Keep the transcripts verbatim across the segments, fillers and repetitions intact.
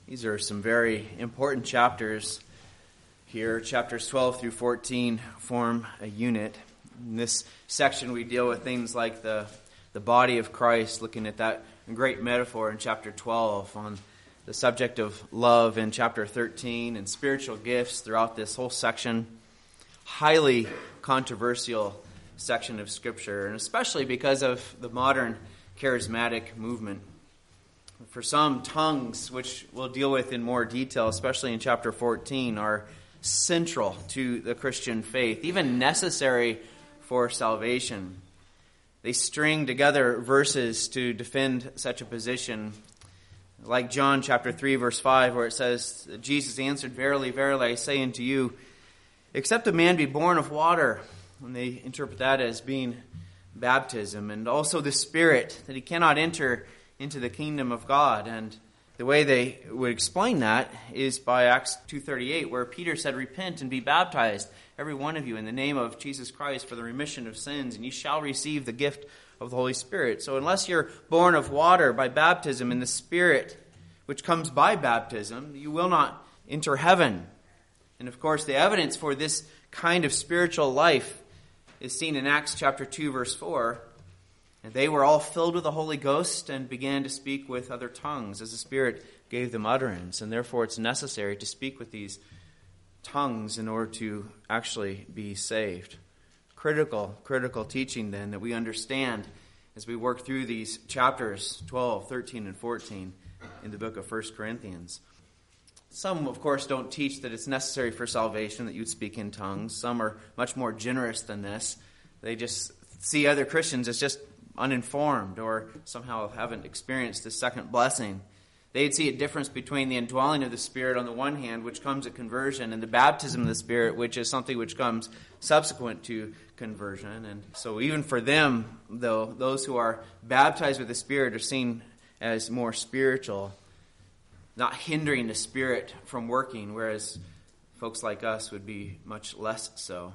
These are some very important chapters here. Chapters twelve through fourteen form a unit. In this section, we deal with things like the, the body of Christ, looking at that great metaphor in chapter twelve, on the subject of love in chapter thirteen, and spiritual gifts throughout this whole section. Highly controversial section of Scripture, and especially because of the modern charismatic movement. For some, tongues, which we'll deal with in more detail, especially in chapter fourteen, are central to the Christian faith, even necessary for salvation. They string together verses to defend such a position, like John chapter three, verse five, where it says, Jesus answered, "Verily, verily, I say unto you, except a man be born of water," and they interpret that as being baptism, and also the Spirit, that he cannot enter into the kingdom of God. And the way they would explain that is by Acts two thirty-eight, where Peter said, "Repent and be baptized, every one of you, in the name of Jesus Christ for the remission of sins, and ye shall receive the gift of the Holy Spirit." So unless you're born of water by baptism in the Spirit, which comes by baptism, you will not enter heaven. And of course, the evidence for this kind of spiritual life is seen in Acts chapter two, verse four. And they were all filled with the Holy Ghost and began to speak with other tongues as the Spirit gave them utterance. And therefore it's necessary to speak with these tongues in order to actually be saved. Critical, critical teaching then that we understand as we work through these chapters twelve, thirteen, and fourteen in the book of First Corinthians. Some, of course, don't teach that it's necessary for salvation that you'd speak in tongues. Some are much more generous than this. They just see other Christians as just uninformed or somehow haven't experienced the second blessing. They'd see a difference between the indwelling of the Spirit on the one hand, which comes at conversion, and the baptism of the Spirit, which is something which comes subsequent to conversion. And so even for them, though, those who are baptized with the Spirit are seen as more spiritual, not hindering the Spirit from working, whereas folks like us would be much less so.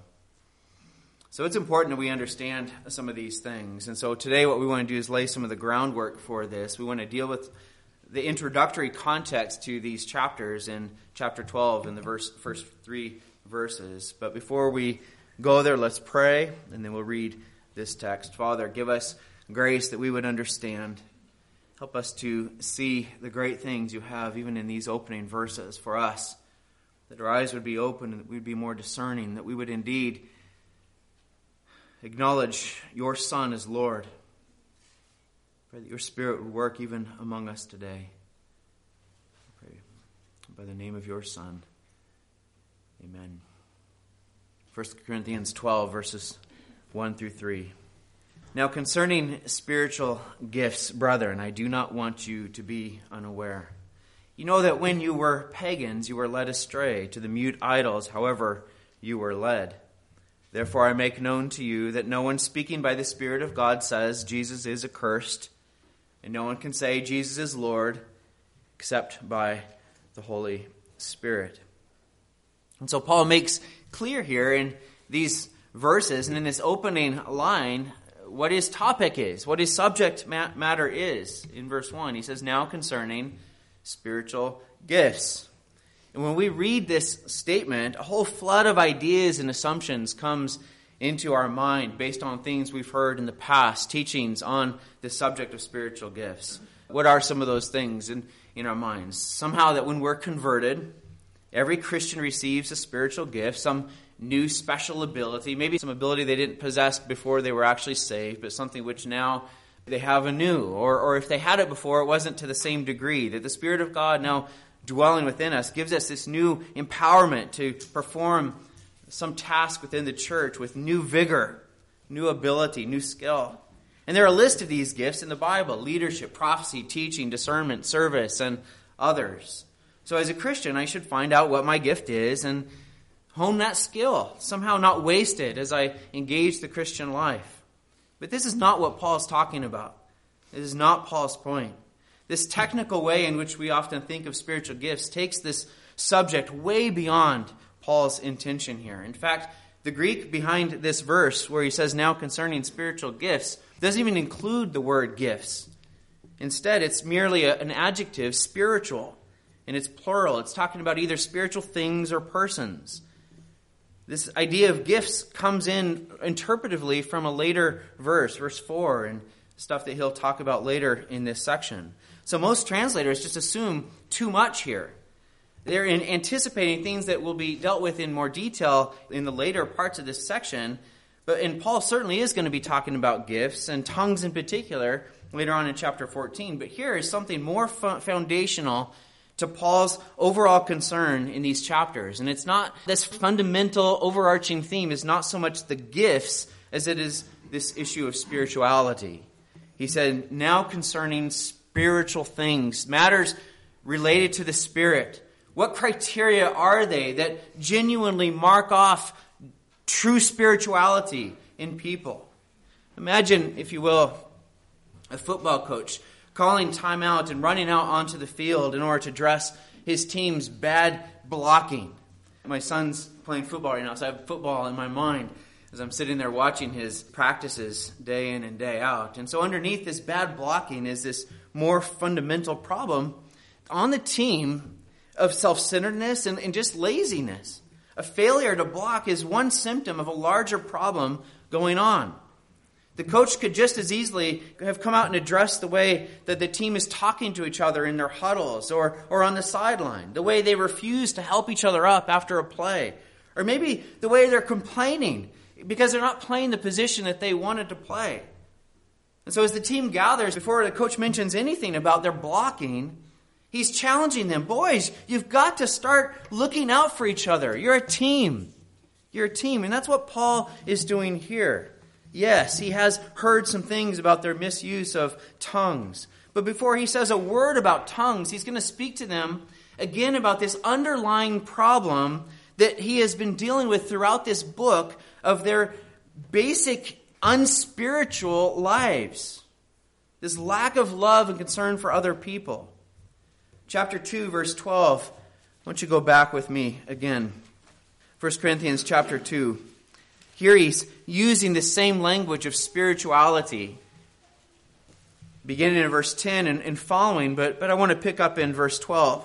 So it's important that we understand some of these things. And so today what we want to do is lay some of the groundwork for this. We want to deal with the introductory context to these chapters in chapter twelve in the verse, first three verses. But before we go there, let's pray, and then we'll read this text. Father, give us grace that we would understand. Help us to see the great things you have even in these opening verses for us, that our eyes would be open and that we'd be more discerning, that we would indeed acknowledge your Son as Lord. Pray that your Spirit would work even among us today. I pray by the name of your Son. Amen. First Corinthians twelve, verses one through three. Now concerning spiritual gifts, brethren, I do not want you to be unaware. You know that when you were pagans, you were led astray to the mute idols, however you were led. Therefore I make known to you that no one speaking by the Spirit of God says Jesus is accursed, and no one can say Jesus is Lord except by the Holy Spirit. And so Paul makes clear here in these verses and in this opening line what his topic is, what his subject matter is. In verse one, he says, now concerning spiritual gifts. And when we read this statement, a whole flood of ideas and assumptions comes into our mind based on things we've heard in the past, teachings on the subject of spiritual gifts. What are some of those things in, in our minds? Somehow that when we're converted, every Christian receives a spiritual gift, some new special ability, maybe some ability they didn't possess before they were actually saved, but something which now they have anew. Or, or if they had it before, it wasn't to the same degree, that the Spirit of God now dwelling within us gives us this new empowerment to perform some task within the church with new vigor, new ability, new skill. And there are a list of these gifts in the Bible: leadership, prophecy, teaching, discernment, service, and others. So as a Christian, I should find out what my gift is and hone that skill, somehow not waste it as I engage the Christian life. But this is not what Paul's talking about. This is not Paul's point. This technical way in which we often think of spiritual gifts takes this subject way beyond Paul's intention here. In fact, the Greek behind this verse where he says, now concerning spiritual gifts, doesn't even include the word gifts. Instead, it's merely a, an adjective, spiritual. And it's plural. It's talking about either spiritual things or persons. This idea of gifts comes in interpretively from a later verse, verse four, and stuff that he'll talk about later in this section. So most translators just assume too much here. They're in anticipating things that will be dealt with in more detail in the later parts of this section. But and Paul certainly is going to be talking about gifts, and tongues in particular, later on in chapter fourteen. But here is something more foundational to Paul's overall concern in these chapters. And it's not, this fundamental overarching theme is not so much the gifts as it is this issue of spirituality. He said, now concerning spiritual things, matters related to the Spirit. What criteria are they that genuinely mark off true spirituality in people? Imagine, if you will, a football coach calling timeout and running out onto the field in order to address his team's bad blocking. My son's playing football right now, so I have football in my mind as I'm sitting there watching his practices day in and day out. And so underneath this bad blocking is this more fundamental problem on the team of self-centeredness and, and just laziness. A failure to block is one symptom of a larger problem going on. The coach could just as easily have come out and addressed the way that the team is talking to each other in their huddles or, or on the sideline, the way they refuse to help each other up after a play, or maybe the way they're complaining because they're not playing the position that they wanted to play. And so as the team gathers, before the coach mentions anything about their blocking, he's challenging them. Boys, you've got to start looking out for each other. You're a team. You're a team. And that's what Paul is doing here. Yes, he has heard some things about their misuse of tongues. But before he says a word about tongues, he's going to speak to them again about this underlying problem that he has been dealing with throughout this book of their basic unspiritual lives. This lack of love and concern for other people. Chapter two, verse twelve. Why don't you go back with me again? First Corinthians chapter two. Here he's using the same language of spirituality, beginning in verse ten and, and following, but, but I want to pick up in verse twelve.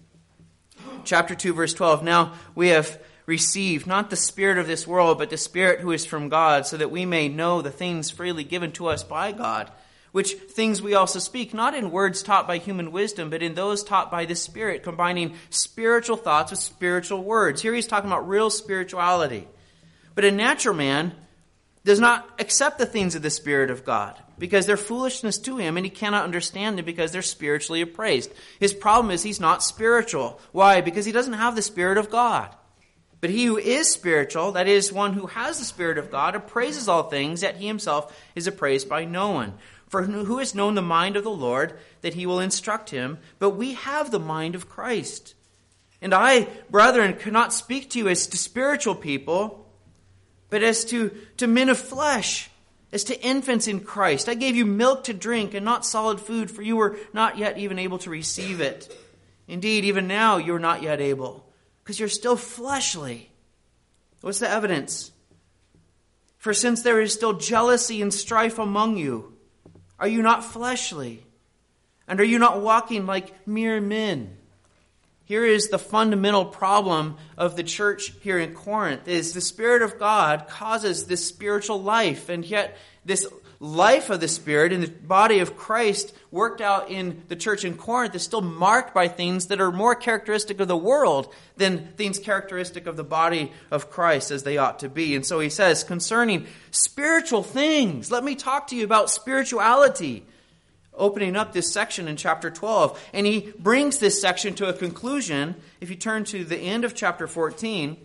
Chapter two, verse twelve. Now we have received not the spirit of this world, but the Spirit who is from God, so that we may know the things freely given to us by God, which things we also speak, not in words taught by human wisdom, but in those taught by the Spirit, combining spiritual thoughts with spiritual words. Here he's talking about real spirituality. But a natural man does not accept the things of the Spirit of God because they're foolishness to him, and he cannot understand them because they're spiritually appraised. His problem is he's not spiritual. Why? Because he doesn't have the Spirit of God. But he who is spiritual, that is, one who has the Spirit of God, appraises all things, yet he himself is appraised by no one. For who has known the mind of the Lord, that he will instruct him? But we have the mind of Christ. And I, brethren, cannot speak to you as to spiritual people, but as to, to men of flesh, as to infants in Christ. I gave you milk to drink and not solid food, for you were not yet even able to receive it. Indeed, even now you are not yet able, because you're still fleshly. What's the evidence? For since there is still jealousy and strife among you, are you not fleshly? And are you not walking like mere men? Here is the fundamental problem of the church here in Corinth, is the Spirit of God causes this spiritual life, and yet this life of the Spirit in the body of Christ worked out in the church in Corinth is still marked by things that are more characteristic of the world than things characteristic of the body of Christ as they ought to be. And so he says, concerning spiritual things, let me talk to you about spirituality. Opening up this section in chapter twelve. And he brings this section to a conclusion. If you turn to the end of chapter fourteen,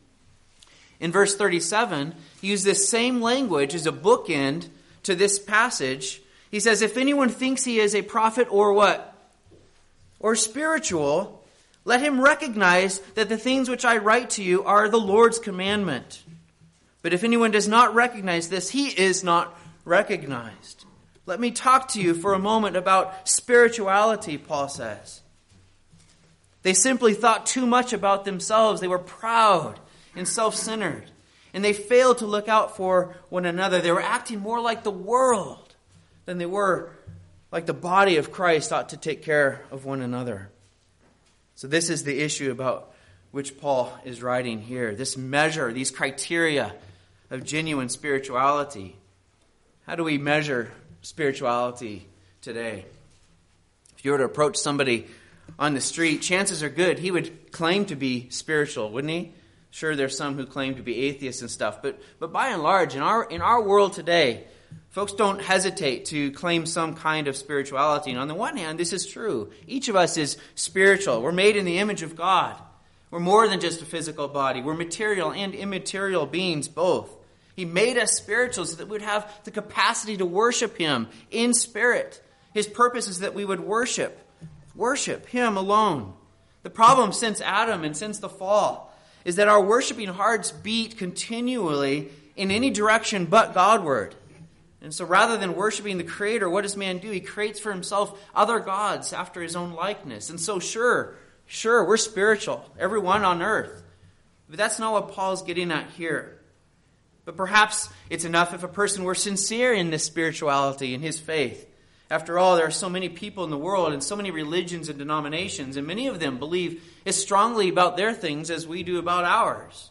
in verse thirty-seven, he used this same language as a bookend to this passage. He says, if anyone thinks he is a prophet or what? Or spiritual, let him recognize that the things which I write to you are the Lord's commandment. But if anyone does not recognize this, he is not recognized. Let me talk to you for a moment about spirituality, Paul says. They simply thought too much about themselves. They were proud and self-centered. And they failed to look out for one another. They were acting more like the world than they were like the body of Christ ought to take care of one another. So this is the issue about which Paul is writing here. This measure, these criteria of genuine spirituality. How do we measure spirituality today? If you were to approach somebody on the street, chances are good he would claim to be spiritual, wouldn't he? Sure, there's some who claim to be atheists and stuff, but but by and large, in our in our world today, folks don't hesitate to claim some kind of spirituality. And on the one hand, this is true. Each of us is spiritual. We're made in the image of God. We're more than just a physical body. We're material and immaterial beings both. He made us spiritual so that we'd have the capacity to worship Him in spirit. His purpose is that we would worship, worship Him alone. The problem since Adam and since the fall is that our worshiping hearts beat continually in any direction but Godward. And so rather than worshiping the Creator, what does man do? He creates for himself other gods after his own likeness. And so sure, sure, we're spiritual, everyone on earth. But that's not what Paul's getting at here. But perhaps it's enough if a person were sincere in this spirituality, in his faith. After all, there are so many people in the world and so many religions and denominations, and many of them believe as strongly about their things as we do about ours.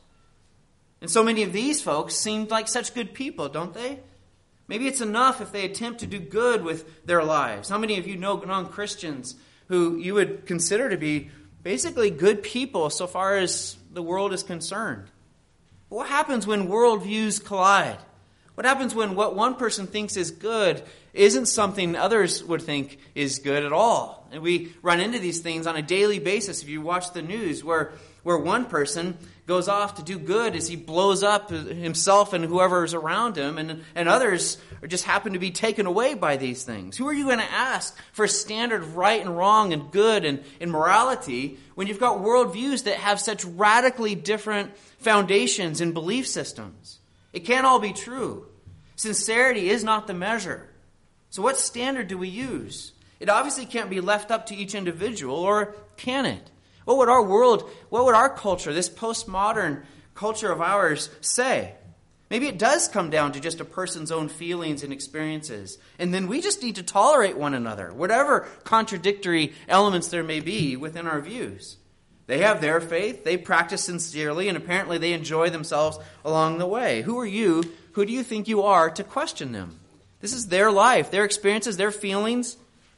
And so many of these folks seem like such good people, don't they? Maybe it's enough if they attempt to do good with their lives. How many of you know non-Christians who you would consider to be basically good people so far as the world is concerned? But what happens when worldviews collide? What happens when what one person thinks is good isn't something others would think is good at all? And we run into these things on a daily basis if you watch the news, where where one person goes off to do good as he blows up himself and whoever is around him, and, and others are just happen to be taken away by these things. Who are you going to ask for a standard of right and wrong and good and, and morality when you've got worldviews that have such radically different foundations and belief systems? It can't all be true. Sincerity is not the measure. So what standard do we use? It obviously can't be left up to each individual, or can it? What would our world, what would our culture, this postmodern culture of ours, say? Maybe it does come down to just a person's own feelings and experiences. And then we just need to tolerate one another, whatever contradictory elements there may be within our views. They have their faith, they practice sincerely, and apparently they enjoy themselves along the way. Who are you? Who do you think you are to question them? This is their life, their experiences, their feelings.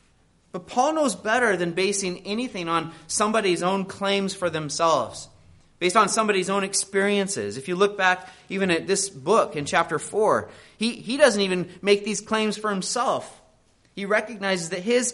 But Paul knows better than basing anything on somebody's own claims for themselves, based on somebody's own experiences. If you look back even at this book in chapter four, he, he doesn't even make these claims for himself. He recognizes that his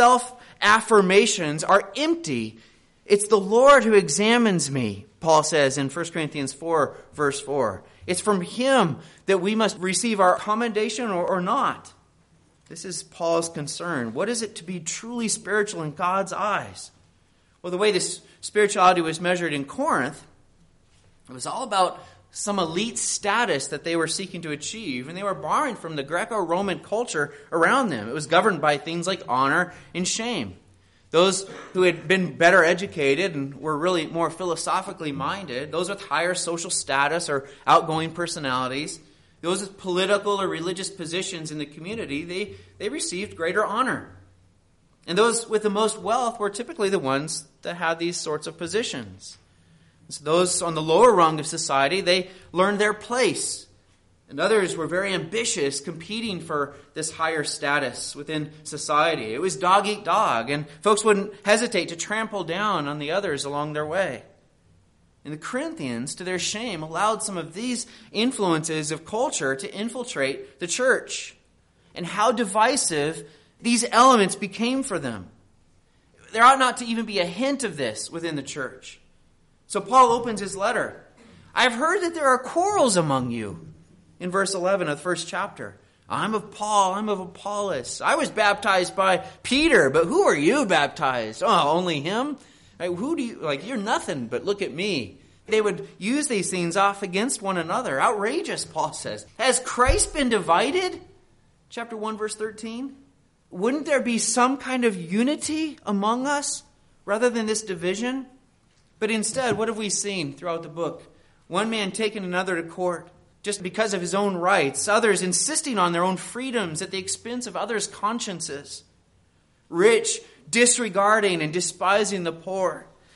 self-affirmations are empty. It's the Lord who examines me, Paul says in First Corinthians four, verse four. It's from Him that we must receive our commendation or, or not. This is Paul's concern. What is it to be truly spiritual in God's eyes? Well, the way this spirituality was measured in Corinth, it was all about some elite status that they were seeking to achieve, and they were borrowing from the Greco-Roman culture around them. It was governed by things like honor and shame. Those who had been better educated and were really more philosophically minded, those with higher social status or outgoing personalities, those with political or religious positions in the community, they, they received greater honor. And those with the most wealth were typically the ones that had these sorts of positions. So those on the lower rung of society, they learned their place. And others were very ambitious, competing for this higher status within society. It was dog eat dog, and folks wouldn't hesitate to trample down on the others along their way. And the Corinthians, to their shame, allowed some of these influences of culture to infiltrate the church. And how divisive these elements became for them. There ought not to even be a hint of this within the church. So Paul opens his letter. I've heard that there are quarrels among you. In verse eleven of the first chapter. I'm of Paul, I'm of Apollos. I was baptized by Peter, but who are you baptized? Oh, only him? Like, who do you, like, you're nothing, but look at me. They would use these things off against one another. Outrageous, Paul says. Has Christ been divided? Chapter one, verse thirteen. Wouldn't there be some kind of unity among us rather than this division? But instead, what have we seen throughout the book? One man taking another to court just because of his own rights. Others insisting on their own freedoms at the expense of others' consciences. Rich disregarding and despising the poor.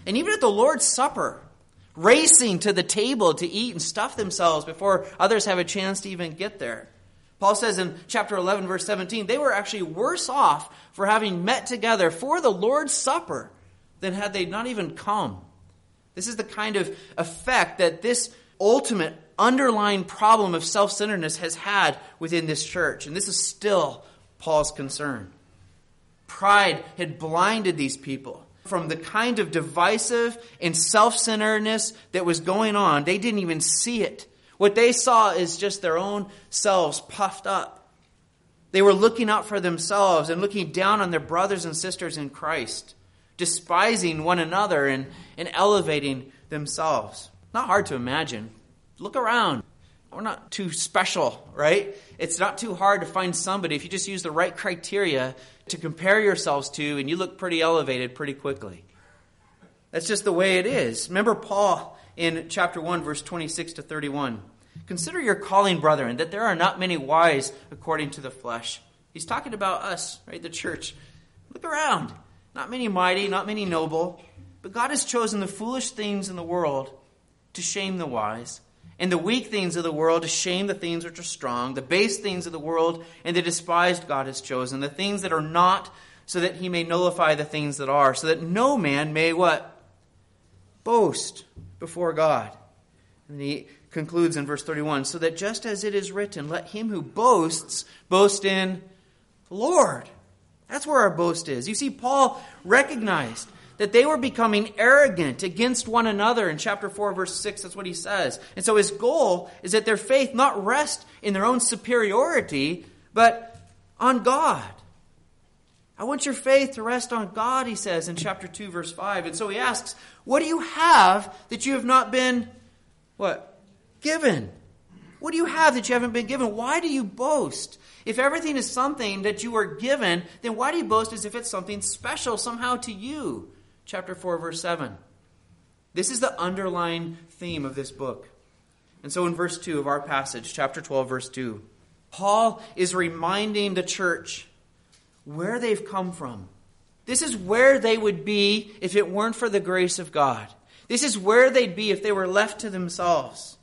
And even at the Lord's Supper, racing to the table to eat and stuff themselves before others have a chance to even get there. Paul says in chapter eleven, verse seventeen, they were actually worse off for having met together for the Lord's Supper than had they not even come. This is the kind of effect that this ultimate underlying problem of self-centeredness has had within this church. And this is still Paul's concern. Pride had blinded these people from the kind of divisive and self-centeredness that was going on. They didn't even see it. What they saw is just their own selves puffed up. They were looking out for themselves and looking down on their brothers and sisters in Christ, despising one another and, and elevating themselves. Not hard to imagine. Look around. We're not too special, right? It's not too hard to find somebody if you just use the right criteria to compare yourselves to, and you look pretty elevated pretty quickly. That's just the way it is. Remember Paul in chapter one, verse twenty-six to thirty-one. Consider your calling, brethren, that there are not many wise according to the flesh. He's talking about us, right? The church. Look around. Not many mighty, not many noble. But God has chosen the foolish things in the world to shame the wise, and the weak things of the world to shame the things which are strong, the base things of the world and the despised God has chosen, the things that are not, so that he may nullify the things that are, so that no man may what? Boast before God. And he concludes in verse thirty-one, so that just as it is written, let him who boasts boast in the Lord. That's where our boast is. You see, Paul recognized that they were becoming arrogant against one another. In chapter four, verse six, that's what he says. And so his goal is that their faith not rest in their own superiority, but on God. I want your faith to rest on God, he says in chapter two, verse five. And so he asks, what do you have that you have not been, what? Given. What do you have that you haven't been given? Why do you boast? If everything is something that you were given, then why do you boast as if it's something special somehow to you? Chapter four, verse seven. This is the underlying theme of this book. And so in verse two of our passage, chapter twelve, verse two, Paul is reminding the church where they've come from. This is where they would be if it weren't for the grace of God. This is where they'd be if they were left to themselves.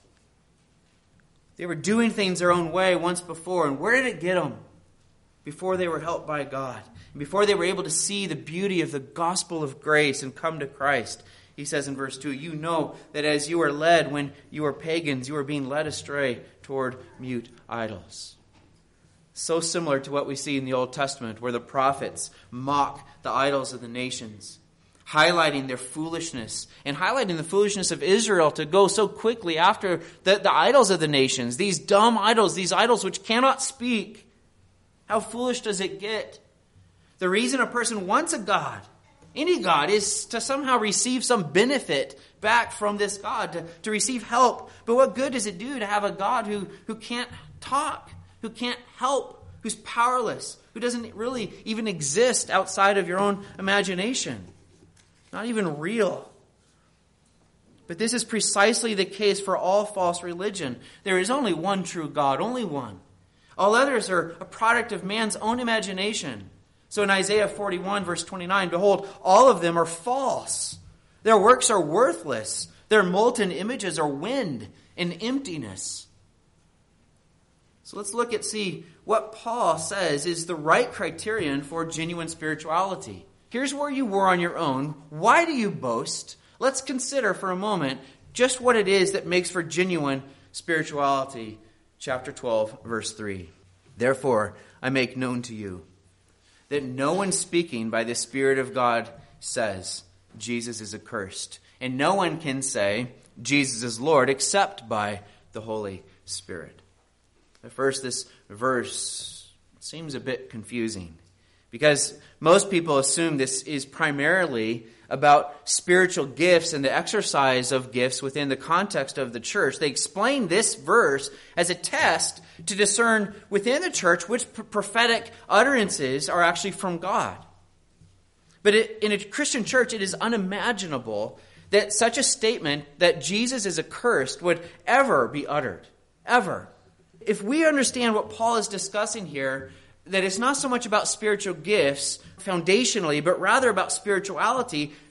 They were doing things their own way once before. And where did it get them? Before they were helped by God. And before they were able to see the beauty of the gospel of grace and come to Christ. He says in verse two, you know that as you were led when you were pagans, you were being led astray toward mute idols. So similar to what we see in the Old Testament, where the prophets mock the idols of the nations, highlighting their foolishness and highlighting the foolishness of Israel to go so quickly after the, the idols of the nations, these dumb idols, these idols which cannot speak. How foolish does it get? The reason a person wants a God, any God, is to somehow receive some benefit back from this God, to, to receive help. But what good does it do to have a God who, who can't talk, who can't help, who's powerless, who doesn't really even exist outside of your own imagination? Not even real. But this is precisely the case for all false religion. There is only one true God, only one. All others are a product of man's own imagination. So in Isaiah forty-one, verse twenty-nine, behold, all of them are false. Their works are worthless. Their molten images are wind and emptiness. So let's look at, see, what Paul says is the right criterion for genuine spirituality. Here's where you were on your own. Why do you boast? Let's consider for a moment just what it is that makes for genuine spirituality. Chapter twelve, verse three. Therefore, I make known to you that no one speaking by the Spirit of God says Jesus is accursed. And no one can say Jesus is Lord except by the Holy Spirit. At first, this verse seems a bit confusing, because most people assume this is primarily about spiritual gifts and the exercise of gifts within the context of the church. They explain this verse as a test to discern within the church which prophetic utterances are actually from God. But it, in a Christian church, it is unimaginable that such a statement that Jesus is accursed would ever be uttered. Ever. If we understand what Paul is discussing here, that it's not so much about spiritual gifts foundationally, but rather about spirituality,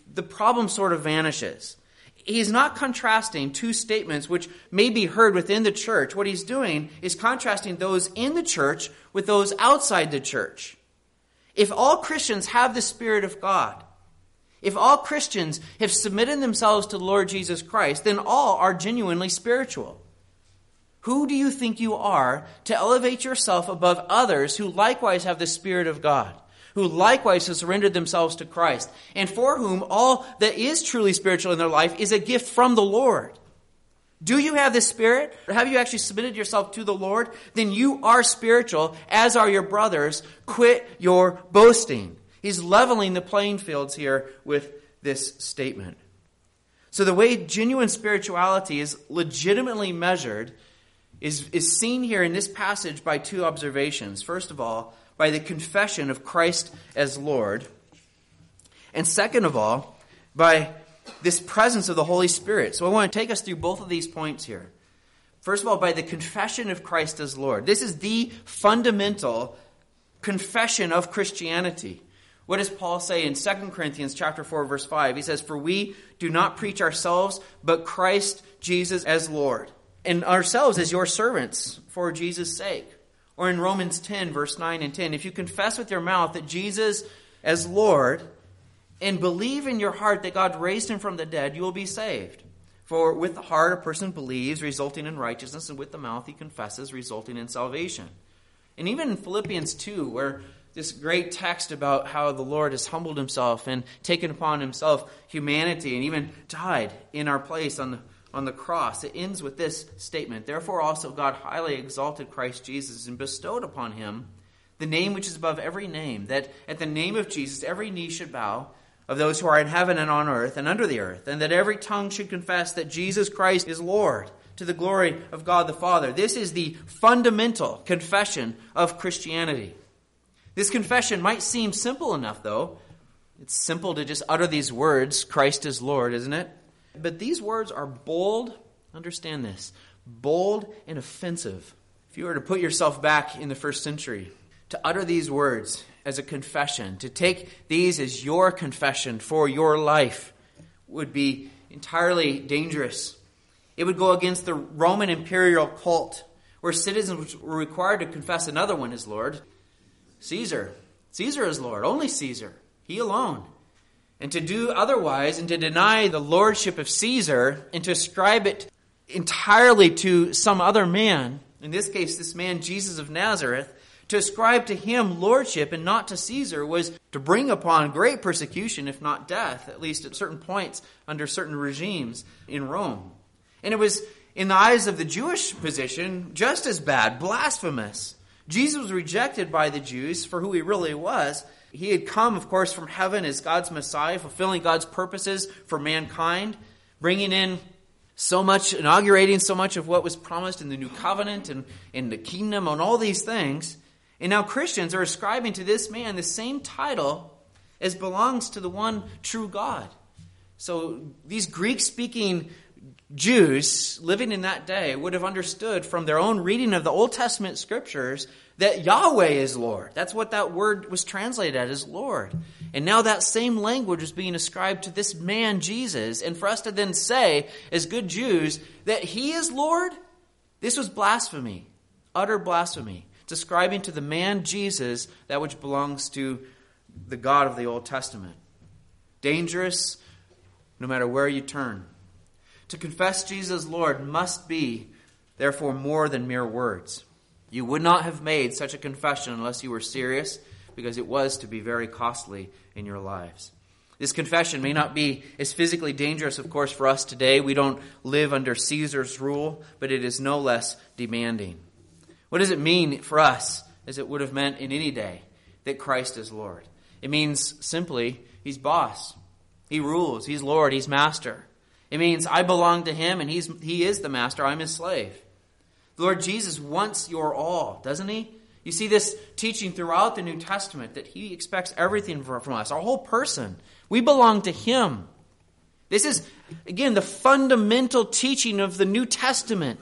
the problem sort of vanishes. He's not contrasting two statements which may be heard within the church. What he's doing is contrasting those in the church with those outside the church. If all Christians have the Spirit of God, if all Christians have submitted themselves to the Lord Jesus Christ, then all are genuinely spiritual. Who do you think you are to elevate yourself above others who likewise have the Spirit of God, who likewise have surrendered themselves to Christ, and for whom all that is truly spiritual in their life is a gift from the Lord? Do you have the Spirit? Or have you actually submitted yourself to the Lord? Then you are spiritual, as are your brothers. Quit your boasting. He's leveling the playing fields here with this statement. So the way genuine spirituality is legitimately measured is, is seen here in this passage by two observations. First of all, by the confession of Christ as Lord. And second of all, by this presence of the Holy Spirit. So I want to take us through both of these points here. First of all, by the confession of Christ as Lord. This is the fundamental confession of Christianity. What does Paul say in Second Corinthians chapter four, verse five? He says, "For we do not preach ourselves, but Christ Jesus as Lord, and ourselves as your servants for Jesus' sake." Or in Romans ten, verse nine and ten, "If you confess with your mouth that Jesus as Lord and believe in your heart that God raised him from the dead, you will be saved. For with the heart a person believes, resulting in righteousness, and with the mouth he confesses, resulting in salvation." And even in Philippians two, where this great text about how the Lord has humbled himself and taken upon himself humanity and even died in our place on the, on the cross, it ends with this statement: "Therefore also God highly exalted Christ Jesus and bestowed upon him the name which is above every name, that at the name of Jesus every knee should bow, of those who are in heaven and on earth and under the earth, and that every tongue should confess that Jesus Christ is Lord, to the glory of God the Father." This is the fundamental confession of Christianity. This confession might seem simple enough, though. It's simple to just utter these words, "Christ is Lord," isn't it? But these words are bold, understand this, bold and offensive. If you were to put yourself back in the first century, to utter these words as a confession, to take these as your confession for your life, would be entirely dangerous. It would go against the Roman imperial cult, where citizens were required to confess another one as Lord. Caesar. Caesar is Lord. Only Caesar. He alone. And to do otherwise and to deny the lordship of Caesar and to ascribe it entirely to some other man, in this case this man Jesus of Nazareth, to ascribe to him lordship and not to Caesar, was to bring upon great persecution, if not death, at least at certain points under certain regimes in Rome. And it was, in the eyes of the Jewish position, just as bad, blasphemous. Jesus was rejected by the Jews for who he really was. He had come, of course, from heaven as God's Messiah, fulfilling God's purposes for mankind, bringing in so much, inaugurating so much of what was promised in the new covenant and in the kingdom and all these things. And now Christians are ascribing to this man the same title as belongs to the one true God. So these Greek-speaking Jews living in that day would have understood from their own reading of the Old Testament scriptures that Yahweh is Lord. That's what that word was translated as, Lord. And now that same language is being ascribed to this man Jesus. And for us to then say, as good Jews, that he is Lord, this was blasphemy, utter blasphemy. It's ascribing to the man Jesus that which belongs to the God of the Old Testament. Dangerous no matter where you turn. To confess Jesus Lord must be, therefore, more than mere words. You would not have made such a confession unless you were serious, because it was to be very costly in your lives. This confession may not be as physically dangerous, of course, for us today. We don't live under Caesar's rule, but it is no less demanding. What does it mean for us, as it would have meant in any day, that Christ is Lord? It means simply, he's boss. He rules. He's Lord. He's master. It means I belong to him and he's he is the master. I'm his slave. The Lord Jesus wants your all, doesn't he? You see this teaching throughout the New Testament, that he expects everything from us, our whole person. We belong to him. This is, again, the fundamental teaching of the New Testament,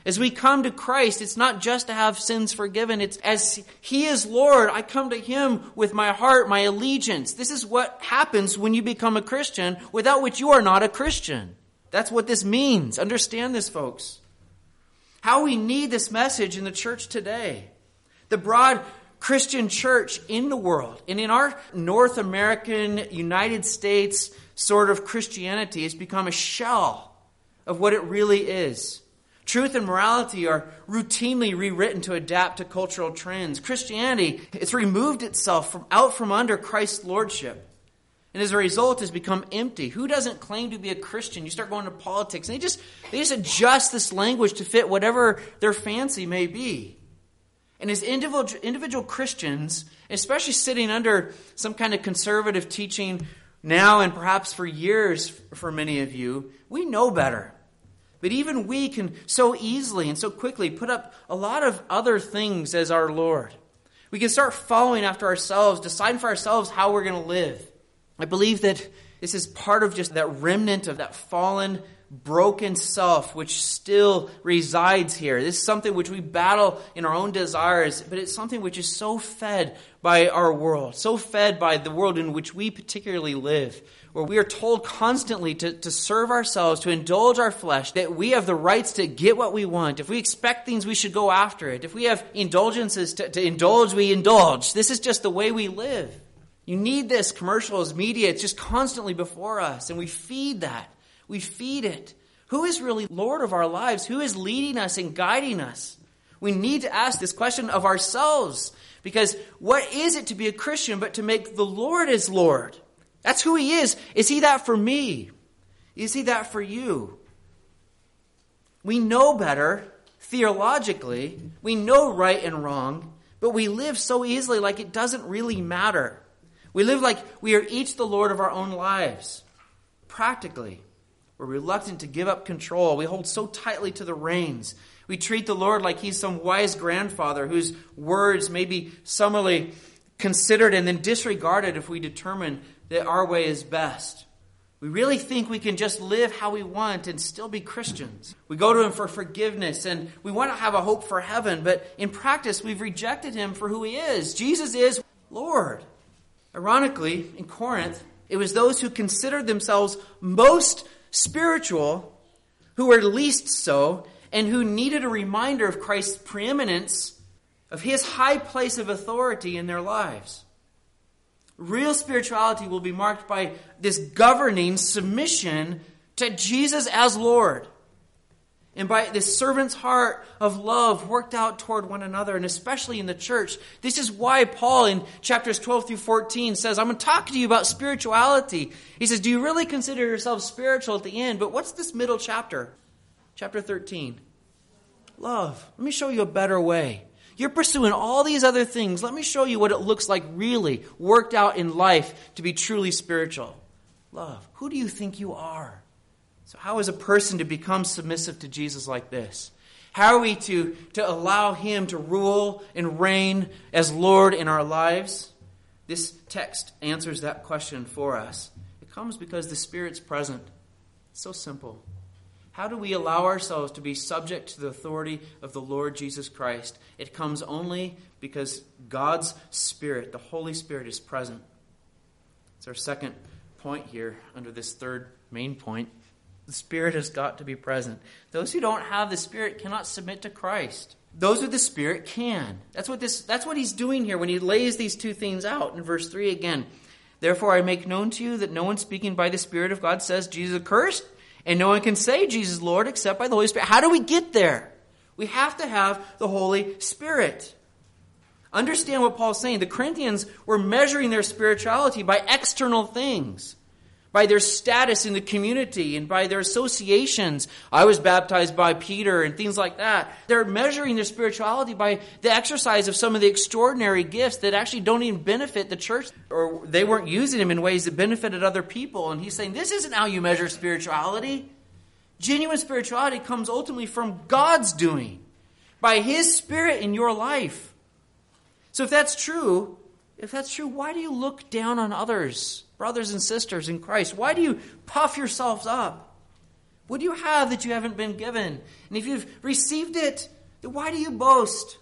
As we come to Christ, it's not just to have sins forgiven. It's as He is Lord, I come to Him with my heart, my allegiance. This is what happens when you become a Christian, without which you are not a Christian. That's what this means. Understand this, folks. How we need this message in the church today. The broad Christian church in the world, and in our North American, United States sort of Christianity, has become a shell of what it really is. Truth and morality are routinely rewritten to adapt to cultural trends. Christianity, it's removed itself from out from under Christ's lordship. And as a result, has become empty. Who doesn't claim to be a Christian? You start going to politics, and they just, they just adjust this language to fit whatever their fancy may be. And as individual, individual Christians, especially sitting under some kind of conservative teaching now and perhaps for years for many of you, we know better. But even we can so easily and so quickly put up a lot of other things as our Lord. We can start following after ourselves, deciding for ourselves how we're going to live. I believe that this is part of just that remnant of that fallen, broken self which still resides here. This is something which we battle in our own desires, but it's something which is so fed by our world, so fed by the world in which we particularly live, where we are told constantly to, to serve ourselves, to indulge our flesh, that we have the rights to get what we want. If we expect things, we should go after it. If we have indulgences to, to indulge, we indulge. This is just the way we live. You need this. Commercials, media, it's just constantly before us, and we feed that. We feed it. Who is really Lord of our lives? Who is leading us and guiding us? We need to ask this question of ourselves, because what is it to be a Christian but to make the Lord as Lord? That's who He is. Is He that for me? Is He that for you? We know better theologically. We know right and wrong, but we live so easily like it doesn't really matter. We live like we are each the Lord of our own lives. Practically, we're reluctant to give up control. We hold so tightly to the reins. We treat the Lord like He's some wise grandfather whose words may be summarily considered and then disregarded if we determine that our way is best. We really think we can just live how we want and still be Christians. We go to Him for forgiveness and we want to have a hope for heaven, but in practice we've rejected Him for who He is. Jesus is Lord. Ironically, in Corinth, it was those who considered themselves most spiritual who were least so, and who needed a reminder of Christ's preeminence, of His high place of authority in their lives. Real spirituality will be marked by this governing submission to Jesus as Lord, and by this servant's heart of love worked out toward one another, and especially in the church. This is why Paul in chapters twelve through fourteen says, I'm going to talk to you about spirituality. He says, do you really consider yourself spiritual at the end? But what's this middle chapter? Chapter thirteen. Love. Let me show you a better way. You're pursuing all these other things. Let me show you what it looks like really worked out in life to be truly spiritual. Love. Who do you think you are? So how is a person to become submissive to Jesus like this? How are we to, to allow Him to rule and reign as Lord in our lives? This text answers that question for us. It comes because the Spirit's present. It's so simple. How do we allow ourselves to be subject to the authority of the Lord Jesus Christ? It comes only because God's Spirit, the Holy Spirit, is present. It's our second point here under this third main point. The Spirit has got to be present. Those who don't have the Spirit cannot submit to Christ. Those with the Spirit can. That's what this. That's what he's doing here when he lays these two things out in verse three again. Therefore I make known to you that no one speaking by the Spirit of God says Jesus is accursed, and no one can say Jesus is Lord except by the Holy Spirit. How do we get there? We have to have the Holy Spirit. Understand what Paul's saying. The Corinthians were measuring their spirituality by external things, by their status in the community and by their associations. I was baptized by Peter and things like that. They're measuring their spirituality by the exercise of some of the extraordinary gifts that actually don't even benefit the church, or they weren't using them in ways that benefited other people. And he's saying, this isn't how you measure spirituality. Genuine spirituality comes ultimately from God's doing, by His Spirit in your life. So if that's true, if that's true, why do you look down on others, brothers and sisters in Christ? Why do you puff yourselves up? What do you have that you haven't been given? And if you've received it, then why do you boast?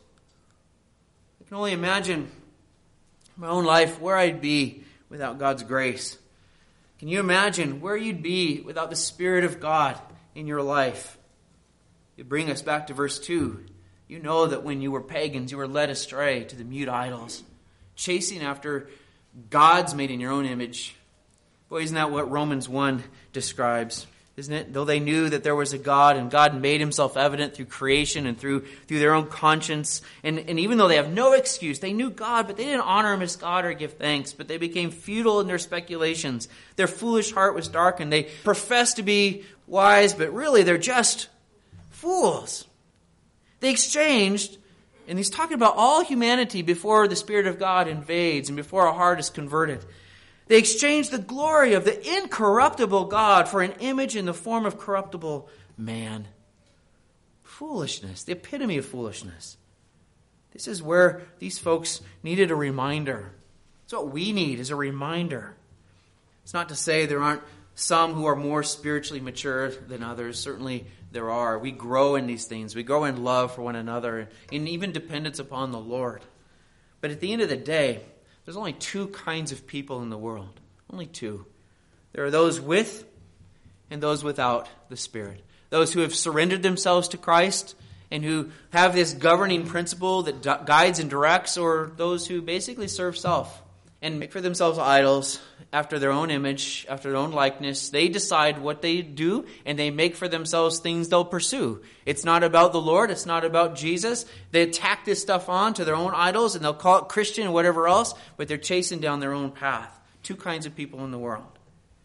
I can only imagine my own life where I'd be without God's grace. Can you imagine where you'd be without the Spirit of God in your life? You bring us back to verse two. You know that when you were pagans, you were led astray to the mute idols, chasing after gods made in your own image. Boy, isn't that what Romans one describes? Isn't it? Though they knew that there was a God, and God made himself evident through creation and through, through their own conscience. And, and even though they have no excuse, they knew God, but they didn't honor him as God or give thanks. But they became futile in their speculations. Their foolish heart was darkened. They professed to be wise, but really they're just fools. They exchanged, and he's talking about all humanity before the Spirit of God invades and before our heart is converted. They exchanged the glory of the incorruptible God for an image in the form of corruptible man. Foolishness, the epitome of foolishness. This is where these folks needed a reminder. It's what we need, is a reminder. It's not to say there aren't some who are more spiritually mature than others. Certainly there are. We grow in these things. We grow in love for one another and even dependence upon the Lord. But at the end of the day, there's only two kinds of people in the world. Only two. There are those with and those without the Spirit. Those who have surrendered themselves to Christ and who have this governing principle that guides and directs, or those who basically serve self and make for themselves idols after their own image, after their own likeness. They decide what they do, and they make for themselves things they'll pursue. It's not about the Lord. It's not about Jesus. They attack this stuff on to their own idols, and they'll call it Christian and whatever else, but they're chasing down their own path. Two kinds of people in the world.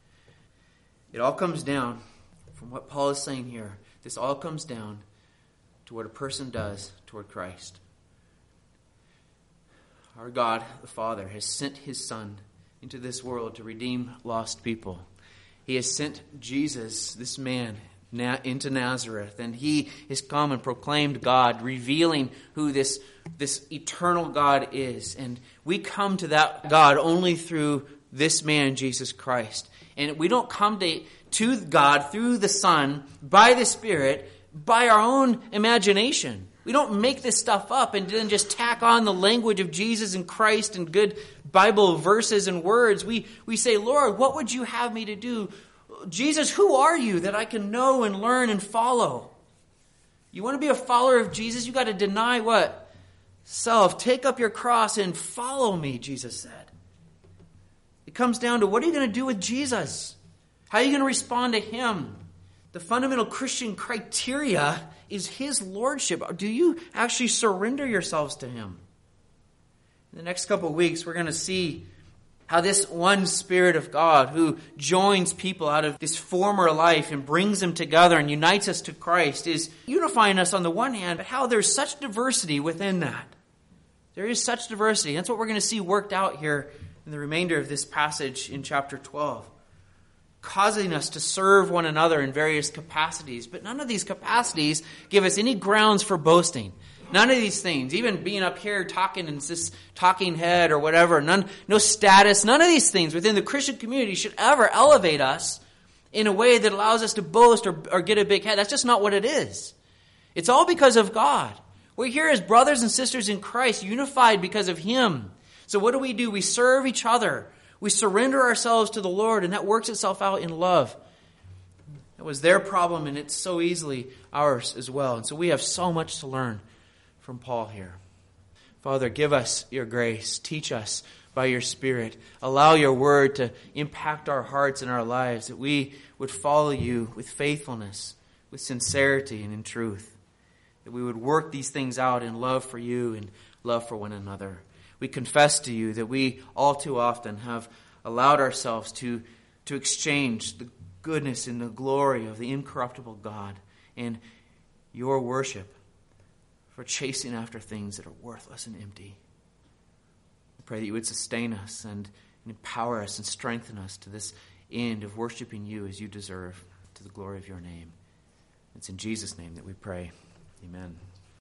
It all comes down, from what Paul is saying here, this all comes down to what a person does toward Christ. Our God, the Father, has sent his Son into this world to redeem lost people. He has sent Jesus, this man, into Nazareth, and he has come and proclaimed God, revealing who this, this eternal God is. And we come to that God only through this man, Jesus Christ. And we don't come to, to God through the Son, by the Spirit, by our own imagination. We don't make this stuff up and then just tack on the language of Jesus and Christ and good Bible verses and words. We, we say, Lord, what would you have me to do? Jesus, who are you that I can know and learn and follow? You want to be a follower of Jesus? You got to deny what? Self. Take up your cross and follow me, Jesus said. It comes down to, what are you going to do with Jesus? How are you going to respond to him? The fundamental Christian criteria is his lordship. Do you actually surrender yourselves to him? In the next couple of weeks, we're going to see how this one Spirit of God who joins people out of this former life and brings them together and unites us to Christ is unifying us on the one hand, but how there's such diversity within that. There is such diversity. That's what we're going to see worked out here in the remainder of this passage in chapter twelve. Causing us to serve one another in various capacities. But none of these capacities give us any grounds for boasting. None of these things, even being up here talking in this talking head or whatever, none, no status, none of these things within the Christian community should ever elevate us in a way that allows us to boast or, or get a big head. That's just not what it is. It's all because of God. We're here as brothers and sisters in Christ, unified because of him. So what do we do? We serve each other. We surrender ourselves to the Lord, and that works itself out in love. It was their problem, and it's so easily ours as well. And so we have so much to learn from Paul here. Father, give us your grace. Teach us by your Spirit. Allow your word to impact our hearts and our lives, that we would follow you with faithfulness, with sincerity, and in truth. That we would work these things out in love for you and love for one another. We confess to you that we all too often have allowed ourselves to, to exchange the goodness and the glory of the incorruptible God and your worship for chasing after things that are worthless and empty. I pray that you would sustain us and, and empower us and strengthen us to this end of worshiping you as you deserve, to the glory of your name. It's in Jesus' name that we pray. Amen.